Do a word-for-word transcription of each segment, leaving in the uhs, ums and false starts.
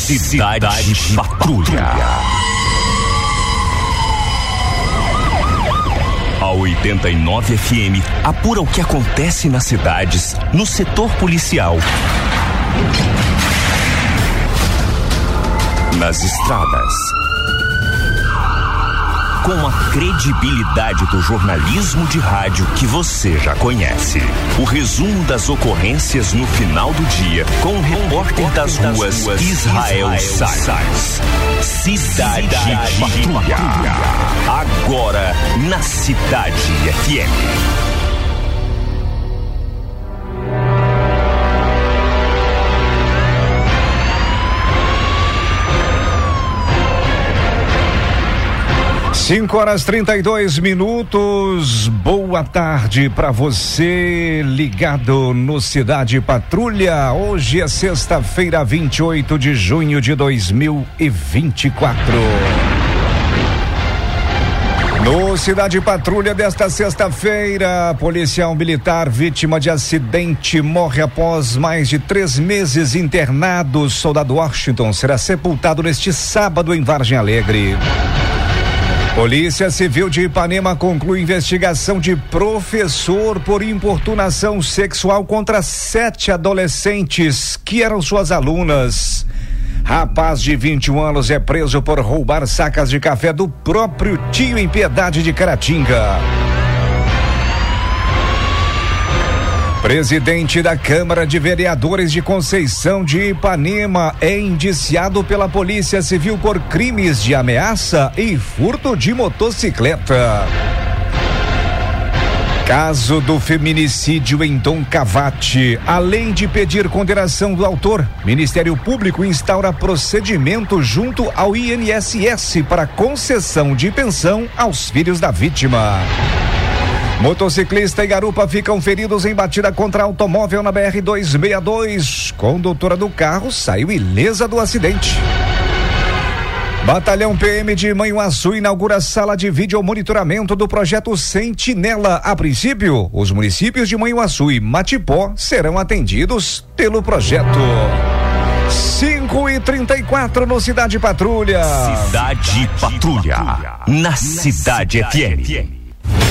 Cidade, Cidade Patrulha. A oitenta e nove F M apura o que acontece nas cidades, no setor policial, nas estradas, com a credibilidade do jornalismo de rádio que você já conhece. O resumo das ocorrências no final do dia, com o repórter das ruas, Israel Salles. Cidade, Cidade Patrulha. Agora na Cidade F M. cinco horas trinta e dois minutos. Boa tarde para você ligado no Cidade Patrulha. Hoje é sexta-feira, vinte e oito de junho de dois mil e vinte e quatro. No Cidade Patrulha desta sexta-feira, policial militar vítima de acidente morre após mais de três meses internado. Soldado Washington será sepultado neste sábado em Vargem Alegre. Polícia Civil de Ipanema conclui investigação de professor por importunação sexual contra sete adolescentes que eram suas alunas. Rapaz de vinte e um anos é preso por roubar sacas de café do próprio tio em Piedade de Caratinga. Presidente da Câmara de Vereadores de Conceição de Ipanema é indiciado pela Polícia Civil por crimes de ameaça e furto de motocicleta. Caso do feminicídio em Dom Cavate. Além de pedir condenação do autor, Ministério Público instaura procedimento junto ao I N S S para concessão de pensão aos filhos da vítima. Motociclista e garupa ficam feridos em batida contra automóvel na B R duzentos e sessenta e dois. Condutora do carro saiu ilesa do acidente. Batalhão P M de Manhuaçu inaugura sala de vídeo monitoramento do projeto Sentinela. A princípio, os municípios de Manhuaçu e Matipó serão atendidos pelo projeto. cinco e trinta e quatro no Cidade Patrulha. Cidade Patrulha, na Cidade F M.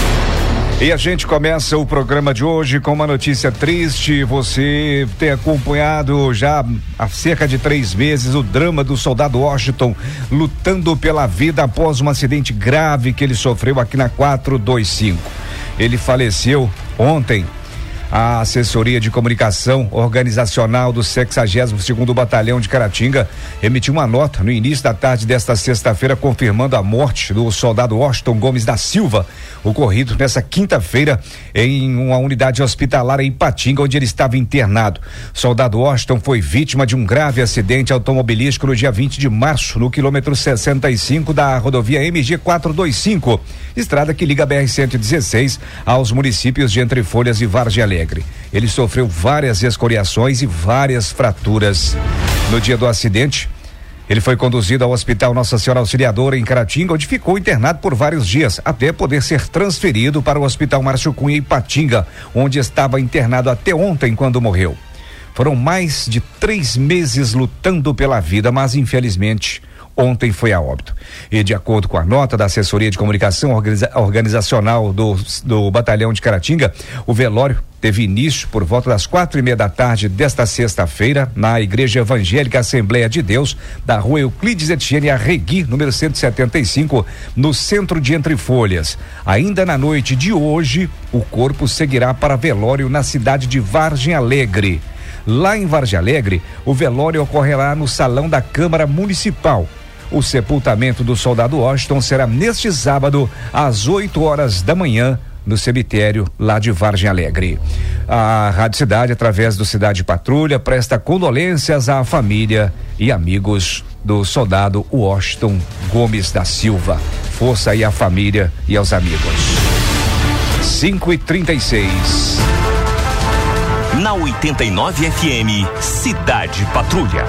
E a gente começa o programa de hoje com uma notícia triste. Você tem acompanhado já há cerca de três meses o drama do soldado Washington lutando pela vida após um acidente grave que ele sofreu aqui na quatrocentos e vinte e cinco. Ele faleceu ontem. A assessoria de comunicação organizacional do sexagésimo segundo Batalhão de Caratinga emitiu uma nota no início da tarde desta sexta-feira confirmando a morte do soldado Washington Gomes da Silva, ocorrido nessa quinta-feira em uma unidade hospitalar em Ipatinga, onde ele estava internado. O soldado Washington foi vítima de um grave acidente automobilístico no dia vinte de março, no quilômetro sessenta e cinco da rodovia M G quatrocentos e vinte e cinco, estrada que liga a B R cento e dezesseis aos municípios de Entre Folhas e Vargem Alegre. Ele sofreu várias escoriações e várias fraturas. No dia do acidente, ele foi conduzido ao Hospital Nossa Senhora Auxiliadora em Caratinga, onde ficou internado por vários dias, até poder ser transferido para o Hospital Márcio Cunha em Ipatinga, onde estava internado até ontem, quando morreu. Foram mais de três meses lutando pela vida, mas infelizmente ontem foi a óbito. E de acordo com a nota da assessoria de comunicação organiza, organizacional do, do Batalhão de Caratinga, o velório teve início por volta das quatro e meia da tarde desta sexta-feira na Igreja Evangélica Assembleia de Deus, da rua Euclides Etienne Arregui, número cento e setenta e cinco, no centro de Entre Folhas. Ainda na noite de hoje, o corpo seguirá para velório na cidade de Vargem Alegre. Lá em Vargem Alegre, o velório ocorrerá no Salão da Câmara Municipal. O sepultamento do soldado Washington será neste sábado, às oito horas da manhã, no cemitério lá de Vargem Alegre. A Rádio Cidade, através do Cidade Patrulha, presta condolências à família e amigos do soldado Washington Gomes da Silva. Força aí à família e aos amigos. cinco e trinta e seis. Na oitenta e nove F M, Cidade Patrulha.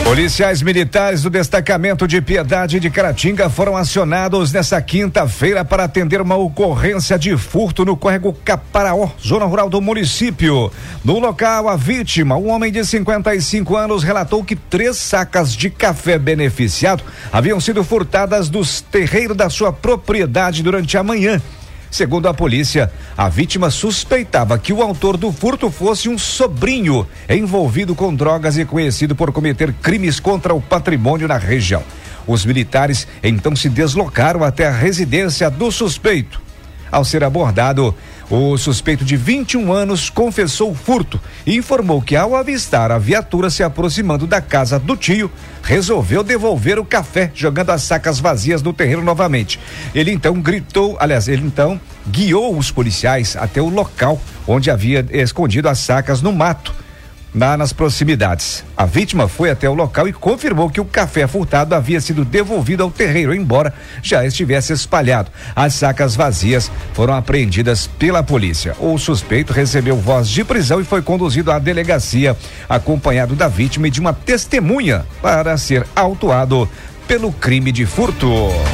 Policiais militares do destacamento de Piedade de Caratinga foram acionados nesta quinta-feira para atender uma ocorrência de furto no córrego Caparaó, zona rural do município. No local, a vítima, um homem de cinquenta e cinco anos, relatou que três sacas de café beneficiado haviam sido furtadas dos terreiros da sua propriedade durante a manhã. Segundo a polícia, a vítima suspeitava que o autor do furto fosse um sobrinho envolvido com drogas e conhecido por cometer crimes contra o patrimônio na região. Os militares então se deslocaram até a residência do suspeito. Ao ser abordado, o suspeito de vinte e um anos confessou o furto e informou que, ao avistar a viatura se aproximando da casa do tio, resolveu devolver o café, jogando as sacas vazias no terreiro novamente. Ele então gritou, aliás, ele então guiou os policiais até o local onde havia escondido as sacas no mato, lá nas proximidades. A vítima foi até o local e confirmou que o café furtado havia sido devolvido ao terreiro, embora já estivesse espalhado. As sacas vazias foram apreendidas pela polícia. O suspeito recebeu voz de prisão e foi conduzido à delegacia, acompanhado da vítima e de uma testemunha, para ser autuado pelo crime de furto.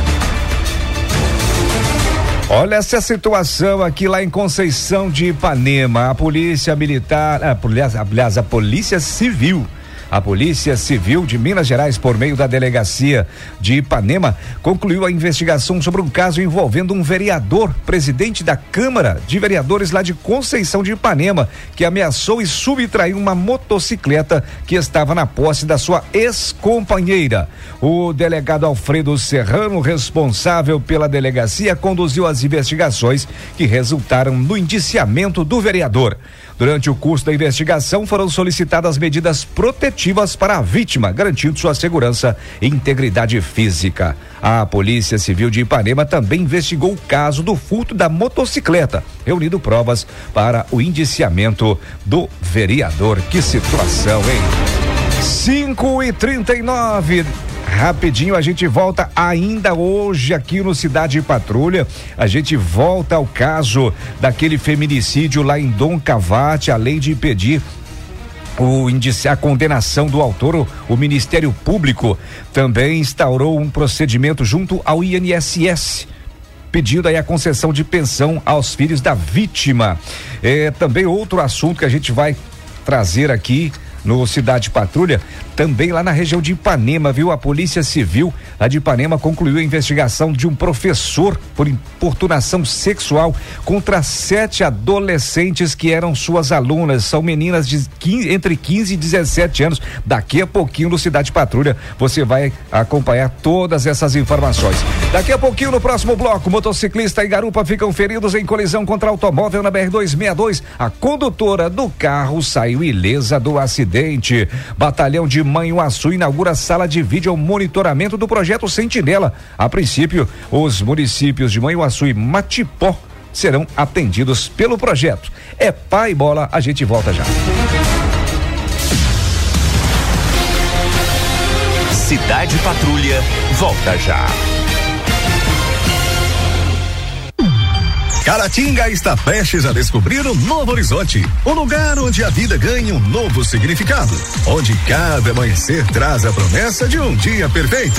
Olha essa situação aqui lá em Conceição de Ipanema. A polícia militar, aliás, a polícia civil, a Polícia Civil de Minas Gerais, por meio da delegacia de Ipanema, concluiu a investigação sobre um caso envolvendo um vereador, presidente da Câmara de Vereadores lá de Conceição de Ipanema, que ameaçou e subtraiu uma motocicleta que estava na posse da sua ex-companheira. O delegado Alfredo Serrano, responsável pela delegacia, conduziu as investigações que resultaram no indiciamento do vereador. Durante o curso da investigação, foram solicitadas medidas protetivas para a vítima, garantindo sua segurança e integridade física. A Polícia Civil de Ipanema também investigou o caso do furto da motocicleta, reunindo provas para o indiciamento do vereador. Que situação, hein? cinco e trinta e nove. Rapidinho, a gente volta ainda hoje aqui no Cidade Patrulha. A gente volta ao caso daquele feminicídio lá em Dom Cavate. Além de impedir o índice, a condenação do autor, o, o Ministério Público também instaurou um procedimento junto ao I N S S, pedindo aí a concessão de pensão aos filhos da vítima. É também outro assunto que a gente vai trazer aqui no Cidade Patrulha, também lá na região de Ipanema, viu? A Polícia Civil lá de Ipanema concluiu a investigação de um professor por importunação sexual contra sete adolescentes que eram suas alunas. São meninas de quinze, entre quinze e dezessete anos. Daqui a pouquinho no Cidade Patrulha você vai acompanhar todas essas informações. Daqui a pouquinho no próximo bloco, motociclista e garupa ficam feridos em colisão contra automóvel na B R duzentos e sessenta e dois. A condutora do carro saiu ilesa do acidente. Batalhão de Manhuaçu inaugura sala de vídeo monitoramento do projeto Sentinela. A princípio, os municípios de Manhuaçu e Matipó serão atendidos pelo projeto. É pá e bola, a gente volta já. Cidade Patrulha volta já. Caratinga está prestes a descobrir um novo horizonte, um lugar onde a vida ganha um novo significado, onde cada amanhecer traz a promessa de um dia perfeito.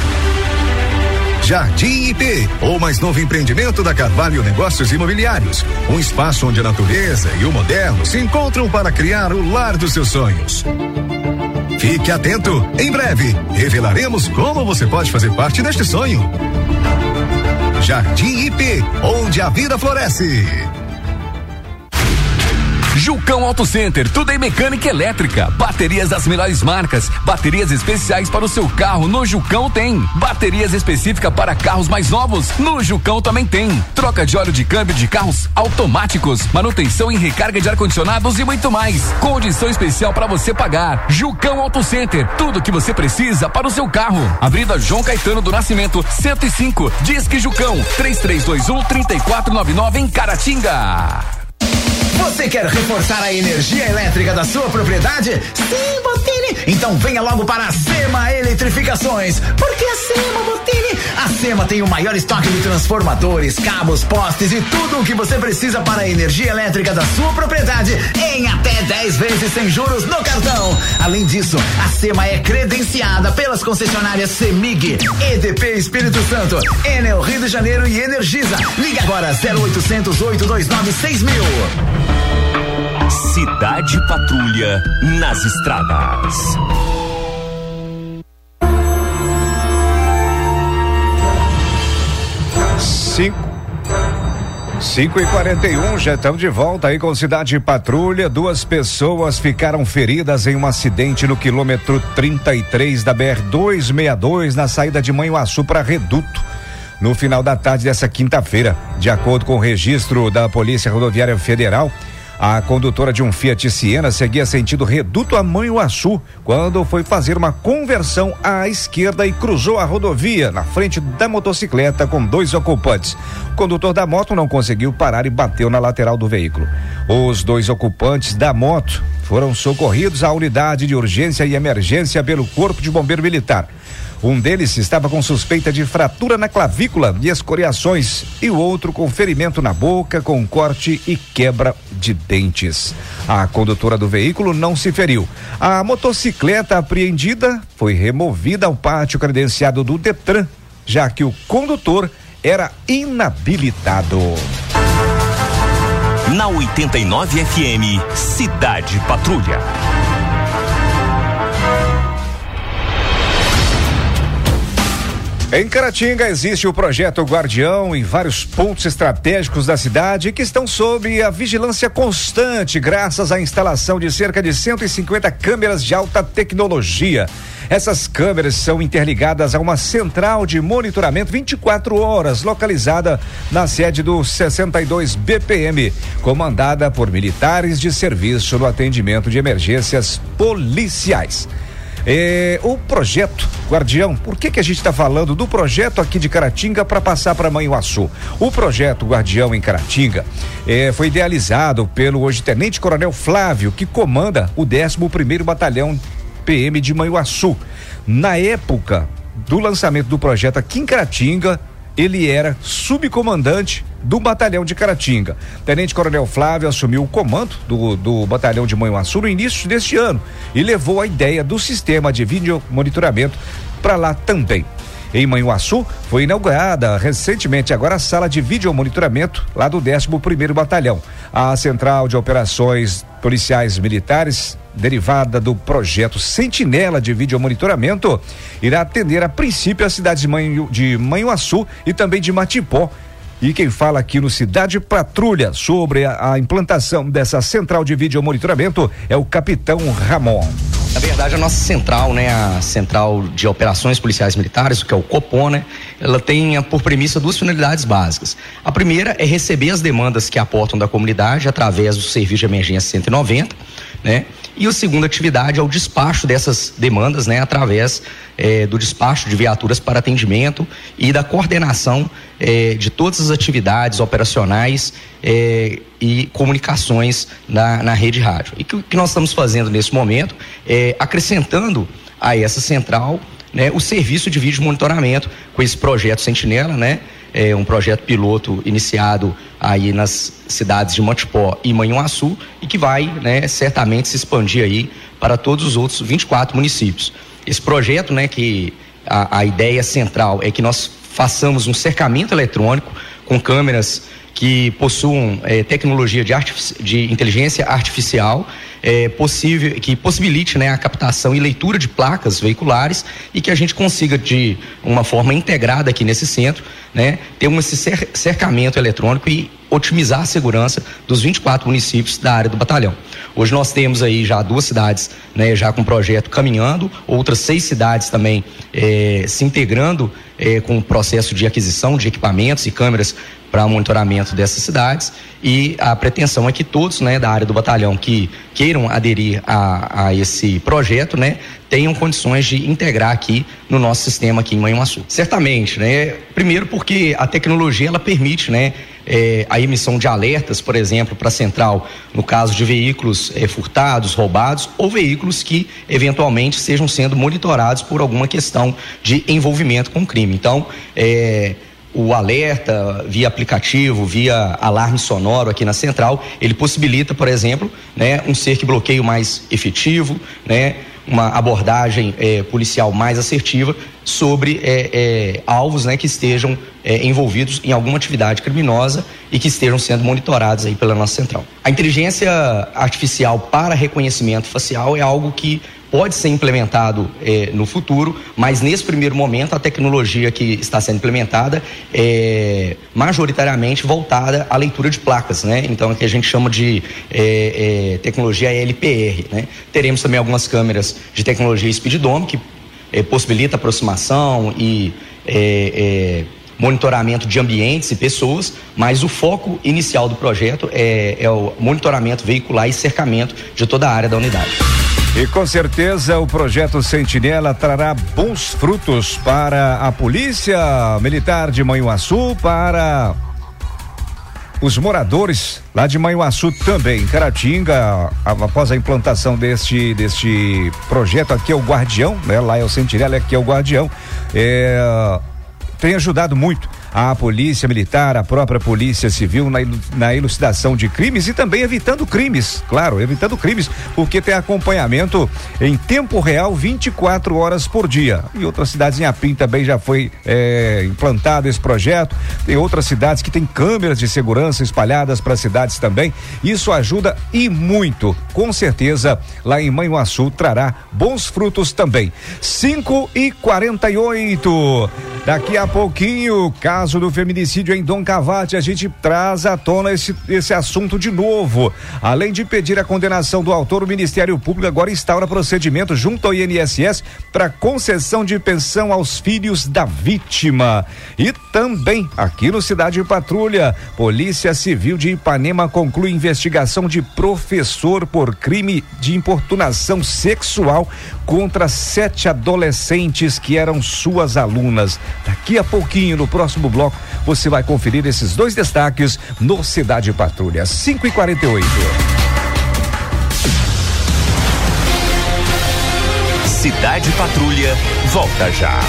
Jardim I P, o mais novo empreendimento da Carvalho Negócios Imobiliários, um espaço onde a natureza e o moderno se encontram para criar o lar dos seus sonhos. Fique atento, em breve revelaremos como você pode fazer parte deste sonho. Jardim I P, onde a vida floresce. Jucão Auto Center, tudo em mecânica elétrica, baterias das melhores marcas, baterias especiais para o seu carro, no Jucão tem, baterias específicas para carros mais novos, no Jucão também tem, troca de óleo de câmbio de carros automáticos, manutenção e recarga de ar-condicionados e muito mais, condição especial para você pagar. Jucão Auto Center, tudo que você precisa para o seu carro. Avenida João Caetano do Nascimento, cento e cinco, Disque Jucão, três três dois um, três quatro nove nove em Caratinga. Você quer reforçar a energia elétrica da sua propriedade? Sim, Botini! Então venha logo para a Sema Eletrificações, porque a Sema, Botini, a Sema tem o maior estoque de transformadores, cabos, postes e tudo o que você precisa para a energia elétrica da sua propriedade em até dez vezes sem juros no cartão. Além disso, a Sema é credenciada pelas concessionárias Semig, E D P Espírito Santo, Enel Rio de Janeiro e Energisa. Liga agora zero oitocentos, oito dois nove, seis mil. Cidade Patrulha nas estradas. Cinco. cinco e quarenta e um, já estamos de volta aí com Cidade Patrulha. Duas pessoas ficaram feridas em um acidente no quilômetro trinta e três da B R duzentos e sessenta e dois, na saída de Manhuaçu para Reduto, no final da tarde dessa quinta-feira. De acordo com o registro da Polícia Rodoviária Federal, a condutora de um Fiat Siena seguia sentido Reduto a Manhuaçu quando foi fazer uma conversão à esquerda e cruzou a rodovia na frente da motocicleta com dois ocupantes. O condutor da moto não conseguiu parar e bateu na lateral do veículo. Os dois ocupantes da moto foram socorridos à unidade de urgência e emergência pelo Corpo de Bombeiro Militar. Um deles estava com suspeita de fratura na clavícula e escoriações, e o outro com ferimento na boca, com corte e quebra de dentes. A condutora do veículo não se feriu. A motocicleta apreendida foi removida ao pátio credenciado do Detran, já que o condutor era inabilitado. Na oitenta e nove F M, Cidade Patrulha. Em Caratinga existe o projeto Guardião em vários pontos estratégicos da cidade que estão sob a vigilância constante graças à instalação de cerca de cento e cinquenta câmeras de alta tecnologia. Essas câmeras são interligadas a uma central de monitoramento vinte e quatro horas, localizada na sede do sessenta e dois B P M, comandada por militares de serviço no atendimento de emergências policiais. É, o projeto Guardião, por que que a gente está falando do projeto aqui de Caratinga para passar para Manhuaçu? O projeto Guardião em Caratinga é, foi idealizado pelo hoje Tenente Coronel Flávio, que comanda o décimo primeiro Batalhão P M de Manhuaçu. Na época do lançamento do projeto aqui em Caratinga, ele era subcomandante do batalhão de Caratinga. Tenente Coronel Flávio assumiu o comando do, do batalhão de Manhuaçu no início deste ano e levou a ideia do sistema de vídeo monitoramento para lá também. Em Manhuaçu foi inaugurada recentemente agora a sala de vídeo monitoramento lá do décimo primeiro Batalhão. A Central de Operações Policiais Militares, derivada do projeto Sentinela de Vídeo Monitoramento, irá atender a princípio as cidades de, Manhu, de Manhuaçu e também de Matipó. E quem fala aqui no Cidade Patrulha sobre a, a implantação dessa central de vídeo monitoramento é o capitão Ramon. Na verdade, a nossa central, né, a Central de Operações Policiais Militares, que é o COPOM, né, ela tem por premissa duas finalidades básicas. A primeira é receber as demandas que aportam da comunidade através do serviço de emergência cento e noventa, né? E a segunda atividade é o despacho dessas demandas, né, através eh, do despacho de viaturas para atendimento e da coordenação eh, de todas as atividades operacionais eh, e comunicações na, na rede rádio. E o que nós estamos fazendo nesse momento é acrescentando a essa central, né, o serviço de vídeo monitoramento com esse projeto Sentinela, né? É um projeto piloto iniciado aí nas cidades de Matipó e Manhuaçu e que vai, né, certamente se expandir aí para todos os outros vinte e quatro municípios. Esse projeto, né, que a, a ideia central é que nós façamos um cercamento eletrônico com câmeras que possuam eh, tecnologia de, artifici- de inteligência artificial, eh, possível, que possibilite, né, a captação e leitura de placas veiculares e que a gente consiga de uma forma integrada aqui nesse centro, né, ter um esse cer- cercamento eletrônico e otimizar a segurança dos vinte e quatro municípios da área do batalhão. Hoje nós temos aí já duas cidades, né, já com o projeto caminhando, outras seis cidades também eh, se integrando eh, com o processo de aquisição de equipamentos e câmeras para monitoramento dessas cidades, e a pretensão é que todos, né, da área do batalhão que queiram aderir a, a esse projeto, né, tenham condições de integrar aqui no nosso sistema aqui em Manhuaçu. Certamente, né, primeiro porque a tecnologia ela permite, né, É, a emissão de alertas, por exemplo, para a central, no caso de veículos é, furtados, roubados, ou veículos que eventualmente sejam sendo monitorados por alguma questão de envolvimento com crime. Então, é, o alerta via aplicativo, via alarme sonoro aqui na central, ele possibilita, por exemplo, né, um cerco e bloqueio mais efetivo, né, uma abordagem é, policial mais assertiva sobre é, é, alvos, né, que estejam é, envolvidos em alguma atividade criminosa e que estejam sendo monitorados aí pela nossa central. A inteligência artificial para reconhecimento facial é algo que pode ser implementado eh, no futuro, mas nesse primeiro momento a tecnologia que está sendo implementada é majoritariamente voltada à leitura de placas, né? Então, é que a gente chama de eh, eh, tecnologia L P R, né? Teremos também algumas câmeras de tecnologia Speed Dome, que eh, possibilita aproximação e eh, eh, monitoramento de ambientes e pessoas, mas o foco inicial do projeto é, é o monitoramento veicular e cercamento de toda a área da unidade. E com certeza o projeto Sentinela trará bons frutos para a Polícia Militar de Manhuaçu, para os moradores lá de Manhuaçu também. Caratinga, após a implantação deste, deste projeto, aqui é o Guardião, né? Lá é o Sentinela, aqui é o Guardião, é, tem ajudado muito a polícia militar, a própria polícia civil na, na elucidação de crimes e também evitando crimes, claro, evitando crimes, porque tem acompanhamento em tempo real vinte e quatro horas por dia. Em outras cidades, em Apim também já foi é, implantado esse projeto, tem outras cidades que tem câmeras de segurança espalhadas para cidades também. Isso ajuda e muito, com certeza lá em Manhuaçu trará bons frutos também. cinco e quarenta e oito, daqui a pouquinho, caso do feminicídio em Dom Cavate, a gente traz à tona esse, esse assunto de novo. Além de pedir a condenação do autor, o Ministério Público agora instaura procedimento junto ao I N S S para concessão de pensão aos filhos da vítima. E também, aqui no Cidade Patrulha, Polícia Civil de Ipanema conclui investigação de professor por crime de importunação sexual contra sete adolescentes que eram suas alunas. Daqui a pouquinho, no próximo bloco, você vai conferir esses dois destaques no Cidade Patrulha. cinco e quarenta e oito. Cidade Patrulha volta já.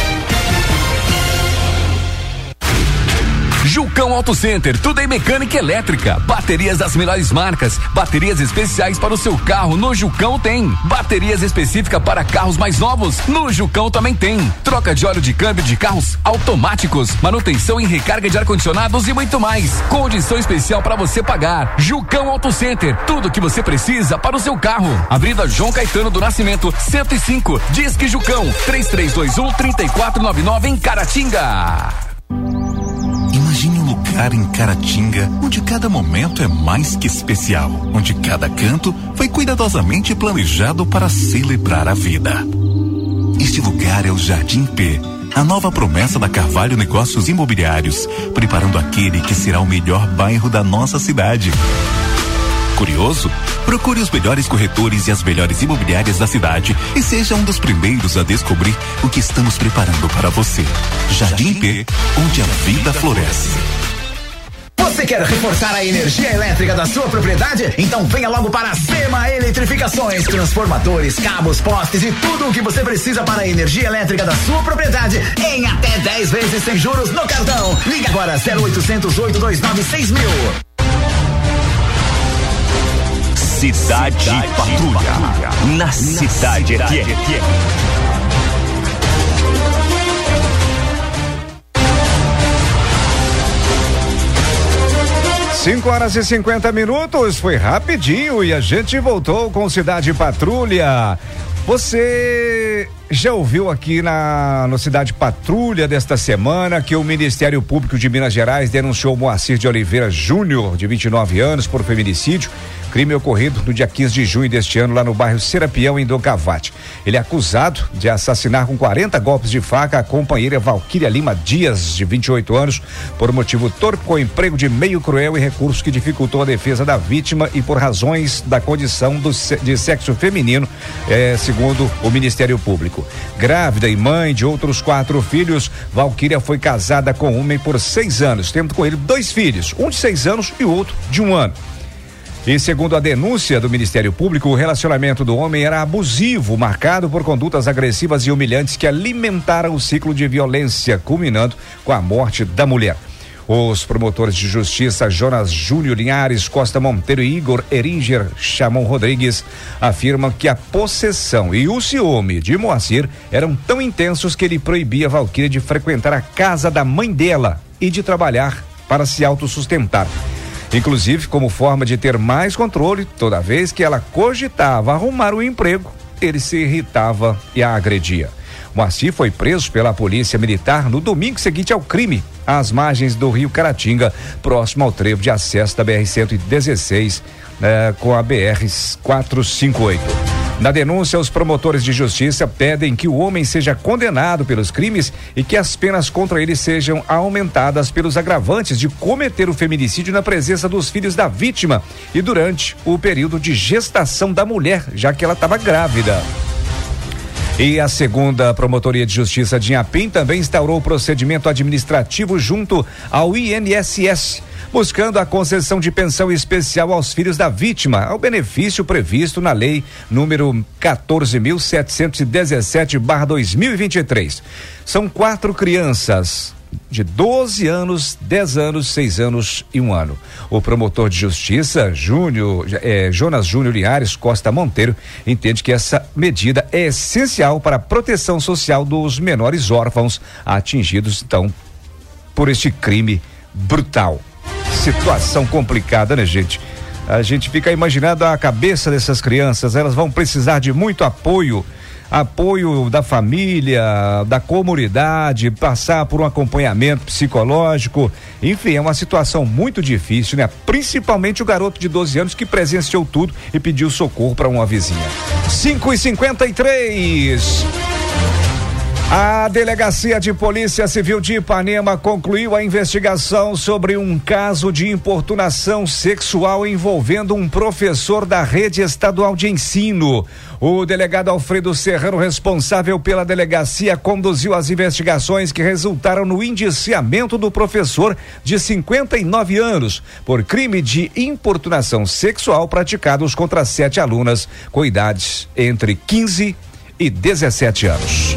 Jucão Auto Center, tudo em mecânica elétrica, baterias das melhores marcas, baterias especiais para o seu carro, no Jucão tem. Baterias específicas para carros mais novos, no Jucão também tem. Troca de óleo de câmbio de carros automáticos, manutenção e recarga de ar-condicionados e muito mais. Condição especial para você pagar. Jucão Auto Center, tudo que você precisa para o seu carro. Avenida João Caetano do Nascimento, cento e cinco, Disque Jucão, três três dois um, três quatro nove nove em Caratinga. Imagine um lugar em Caratinga onde cada momento é mais que especial, onde cada canto foi cuidadosamente planejado para celebrar a vida. Este lugar é o Jardim P, a nova promessa da Carvalho Negócios Imobiliários, preparando aquele que será o melhor bairro da nossa cidade. Curioso? Procure os melhores corretores e as melhores imobiliárias da cidade e seja um dos primeiros a descobrir o que estamos preparando para você. Jardim P, onde a vida floresce. Você quer reforçar a energia elétrica da sua propriedade? Então venha logo para a Sema Eletrificações. Transformadores, cabos, postes e tudo o que você precisa para a energia elétrica da sua propriedade em até dez vezes sem juros no cartão. Liga agora zero oitocentos, oito dois nove, seis mil. Cidade, Cidade Patrulha, Patrulha, na Cidade F M. cinco horas e cinquenta minutos, foi rapidinho e a gente voltou com Cidade Patrulha. Você já ouviu aqui na no Cidade Patrulha desta semana que o Ministério Público de Minas Gerais denunciou Moacir de Oliveira Júnior, de vinte e nove anos, por feminicídio, crime ocorrido no dia quinze de junho deste ano lá no bairro Serapião, em Docavate. Ele é acusado de assassinar com quarenta golpes de faca a companheira Valquíria Lima Dias, de vinte e oito anos, por motivo torpe com emprego de meio cruel e recurso que dificultou a defesa da vítima e por razões da condição do, de sexo feminino, eh, segundo o Ministério Público. Grávida e mãe de outros quatro filhos, Valquíria foi casada com um homem por seis anos, tendo com ele dois filhos, um de seis anos e o outro de um ano. E segundo a denúncia do Ministério Público, o relacionamento do homem era abusivo, marcado por condutas agressivas e humilhantes que alimentaram o ciclo de violência, culminando com a morte da mulher. Os promotores de justiça Jonas Júnior Linhares Costa Monteiro e Igor Eringer Chamon Rodrigues afirmam que a possessão e o ciúme de Moacir eram tão intensos que ele proibia Valquíria de frequentar a casa da mãe dela e de trabalhar para se autossustentar. Inclusive, como forma de ter mais controle, toda vez que ela cogitava arrumar um emprego, ele se irritava e a agredia. Moacir foi preso pela polícia militar no domingo seguinte ao crime, às margens do rio Caratinga, próximo ao trevo de acesso da B R cento e dezesseis, eh, com a B R quatrocentos e cinquenta e oito. Na denúncia, os promotores de justiça pedem que o homem seja condenado pelos crimes e que as penas contra ele sejam aumentadas pelos agravantes de cometer o feminicídio na presença dos filhos da vítima e durante o período de gestação da mulher, já que ela estava grávida. E a segunda Promotoria de Justiça de Inhapim também instaurou o procedimento administrativo junto ao I N S S, buscando a concessão de pensão especial aos filhos da vítima, ao benefício previsto na lei número quatorze mil setecentos e dezessete barra dois mil e vinte e três. São quatro crianças de doze anos, dez anos, seis anos e um ano. O promotor de justiça, Júnior, eh, Jonas Júnior Linhares Costa Monteiro, entende que essa medida é essencial para a proteção social dos menores órfãos atingidos, então, por este crime brutal. Situação complicada, né, gente? A gente fica imaginando a cabeça dessas crianças, elas vão precisar de muito apoio, apoio da família, da comunidade, passar por um acompanhamento psicológico, enfim, é uma situação muito difícil, né? Principalmente o garoto de doze anos que presenciou tudo e pediu socorro para uma vizinha. cinco e cinquenta e três. A Delegacia de Polícia Civil de Ipanema concluiu a investigação sobre um caso de importunação sexual envolvendo um professor da rede estadual de ensino. O delegado Alfredo Serrano, responsável pela delegacia, conduziu as investigações que resultaram no indiciamento do professor de cinquenta e nove anos por crime de importunação sexual praticados contra sete alunas com idades entre quinze e dezessete anos.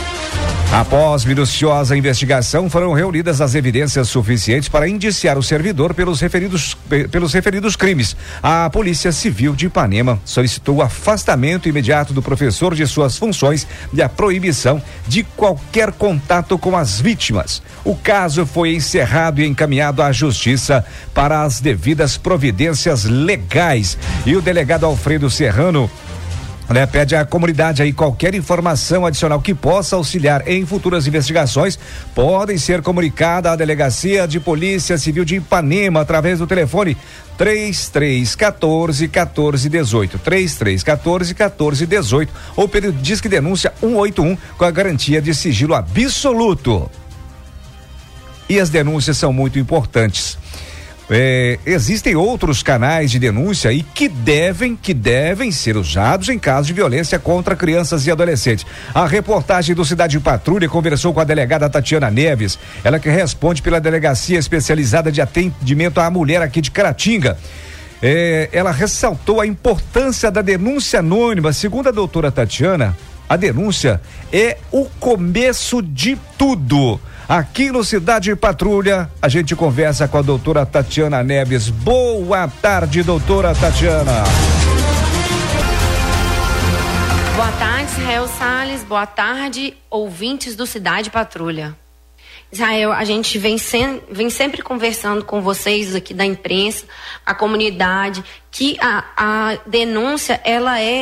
Após minuciosa investigação, foram reunidas as evidências suficientes para indiciar o servidor pelos referidos, pelos referidos crimes. A Polícia Civil de Ipanema solicitou o afastamento imediato do professor de suas funções e a proibição de qualquer contato com as vítimas. O caso foi encerrado e encaminhado à Justiça para as devidas providências legais. E o delegado Alfredo Serrano Né, pede à comunidade aí qualquer informação adicional que possa auxiliar em futuras investigações, podem ser comunicada à Delegacia de Polícia Civil de Ipanema através do telefone três três um quatro, um quatro um oito, três três um quatro, um quatro um oito ou pelo Disque Denúncia um oito um com a garantia de sigilo absoluto. E as denúncias são muito importantes. É, existem outros canais de denúncia e que devem, que devem ser usados em caso de violência contra crianças e adolescentes. A reportagem do Cidade Patrulha conversou com a delegada Tatiana Neves, ela que responde pela Delegacia Especializada de Atendimento à Mulher aqui de Caratinga. É, ela ressaltou a importância da denúncia anônima. Segundo a doutora Tatiana, a denúncia é o começo de tudo. Aqui no Cidade Patrulha, a gente conversa com a doutora Tatiana Neves. Boa tarde, doutora Tatiana. Boa tarde, Israel Salles. Boa tarde, ouvintes do Cidade Patrulha. Israel, a gente vem, sem, vem sempre conversando com vocês aqui da imprensa, a comunidade, que a, a denúncia, ela é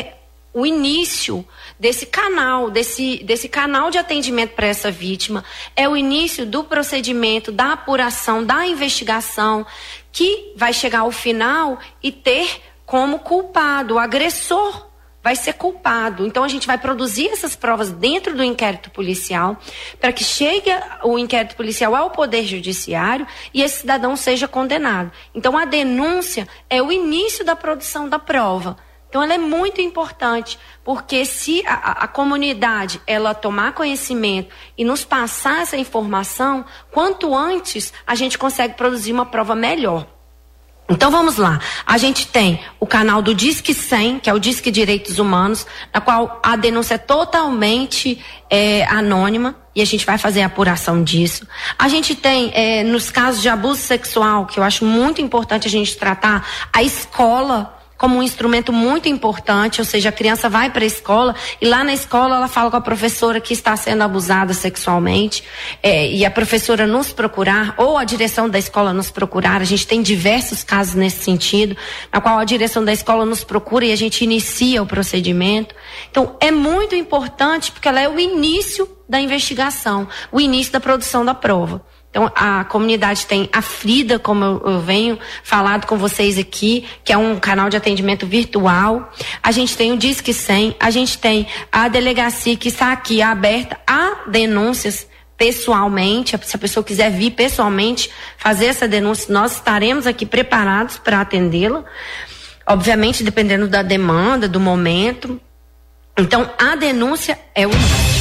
o início desse canal, desse, desse canal de atendimento para essa vítima, é o início do procedimento, da apuração, da investigação, que vai chegar ao final e ter como culpado, o agressor vai ser culpado. Então a gente vai produzir essas provas dentro do inquérito policial para que chegue o inquérito policial ao Poder Judiciário e esse cidadão seja condenado. Então a denúncia é o início da produção da prova. Então ela é muito importante, porque se a, a comunidade ela tomar conhecimento e nos passar essa informação, quanto antes a gente consegue produzir uma prova melhor. Então vamos lá, a gente tem o canal do Disque cem, que é o Disque Direitos Humanos, na qual a denúncia é totalmente é, anônima e a gente vai fazer a apuração disso. A gente tem, é, nos casos de abuso sexual, que eu acho muito importante a gente tratar, a escola como um instrumento muito importante, ou seja, a criança vai para a escola e lá na escola ela fala com a professora que está sendo abusada sexualmente, é, e a professora nos procurar, ou a direção da escola nos procurar. A gente tem diversos casos nesse sentido, na qual a direção da escola nos procura e a gente inicia o procedimento. Então é muito importante porque ela é o início da investigação, o início da produção da prova. Então, a comunidade tem a Frida, como eu, eu venho falado com vocês aqui, que é um canal de atendimento virtual. A gente tem o Disque cem, a gente tem a delegacia que está aqui aberta a denúncias pessoalmente. Se a pessoa quiser vir pessoalmente fazer essa denúncia, nós estaremos aqui preparados para atendê-la. Obviamente, dependendo da demanda, do momento. Então, a denúncia é o início.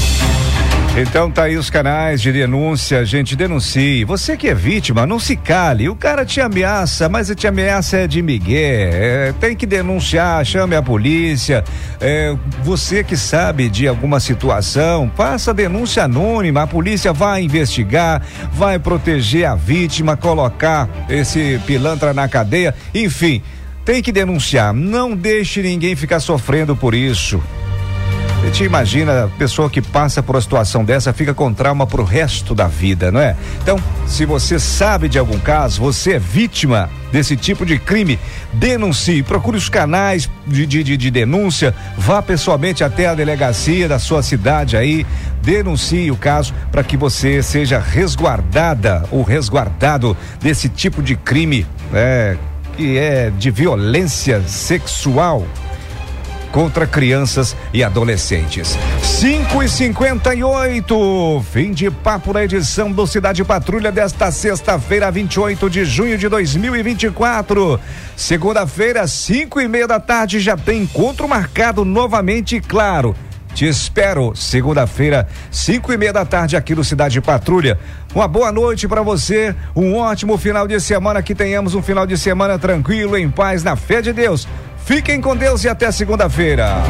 Então tá aí os canais de denúncia, gente, denuncie. Você que é vítima, não se cale. O cara te ameaça, mas te ameaça é de migué. É, tem que denunciar, chame a polícia. É, você que sabe de alguma situação, faça denúncia anônima. A polícia vai investigar, vai proteger a vítima, colocar esse pilantra na cadeia. Enfim, tem que denunciar. Não deixe ninguém ficar sofrendo por isso. Você te imagina a pessoa que passa por uma situação dessa, fica com trauma pro resto da vida, não é? Então, se você sabe de algum caso, você é vítima desse tipo de crime, denuncie, procure os canais de, de, de denúncia, vá pessoalmente até a delegacia da sua cidade aí, denuncie o caso para que você seja resguardada ou resguardado desse tipo de crime, é, que é de violência sexual contra crianças e adolescentes. cinco e cinquenta e oito, fim de papo na edição do Cidade Patrulha desta sexta-feira, vinte e oito de junho de dois mil e vinte e quatro. Segunda-feira, cinco e meia da tarde, já tem encontro marcado novamente, claro. Te espero segunda-feira, cinco e meia da tarde aqui no Cidade Patrulha. Uma boa noite para você, um ótimo final de semana, que tenhamos um final de semana tranquilo, em paz, na fé de Deus. Fiquem com Deus e até segunda-feira.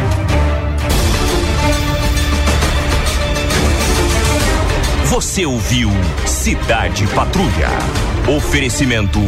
Você ouviu Cidade Patrulha. Oferecimento.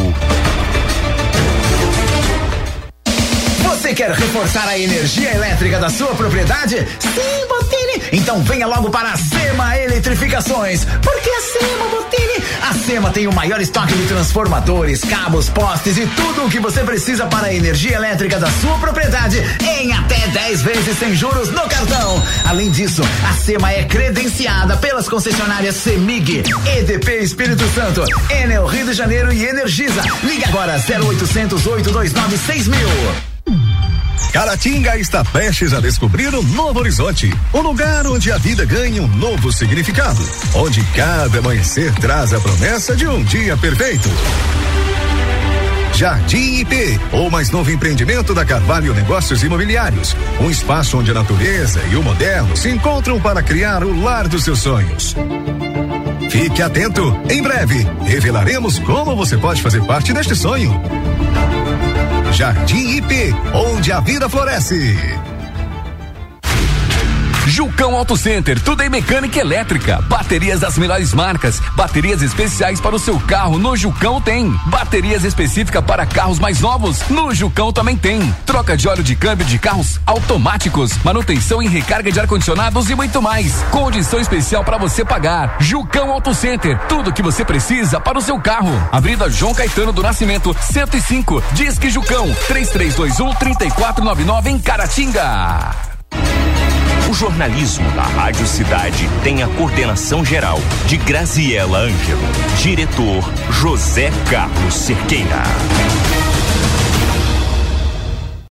Você quer reforçar a energia elétrica da sua propriedade? Sim, Botini! Então venha logo para a Sema Eletrificações. Porque a Sema, Botini? A Sema tem o maior estoque de transformadores, cabos, postes e tudo o que você precisa para a energia elétrica da sua propriedade em até dez vezes sem juros no cartão. Além disso, a Sema é credenciada pelas concessionárias Semig, E D P Espírito Santo, Enel Rio de Janeiro e Energisa. Ligue agora zero oitocentos, oito dois nove, seis mil. Caratinga está prestes a descobrir um novo horizonte, um lugar onde a vida ganha um novo significado, onde cada amanhecer traz a promessa de um dia perfeito. Jardim I P, o mais novo empreendimento da Carvalho Negócios Imobiliários, um espaço onde a natureza e o moderno se encontram para criar o lar dos seus sonhos. Fique atento, em breve revelaremos como você pode fazer parte deste sonho. Jardim I P, onde a vida floresce. Jucão Auto Center, tudo em mecânica elétrica, baterias das melhores marcas, baterias especiais para o seu carro, no Jucão tem. Baterias específicas para carros mais novos, no Jucão também tem. Troca de óleo de câmbio de carros automáticos, manutenção e recarga de ar-condicionados e muito mais. Condição especial para você pagar. Jucão Auto Center, tudo que você precisa para o seu carro. Avenida João Caetano do Nascimento, cento e cinco, Disque Jucão, três três dois um, três quatro nove nove em Caratinga. O jornalismo da Rádio Cidade tem a coordenação geral de Graziela Ângelo. Diretor José Carlos Cerqueira.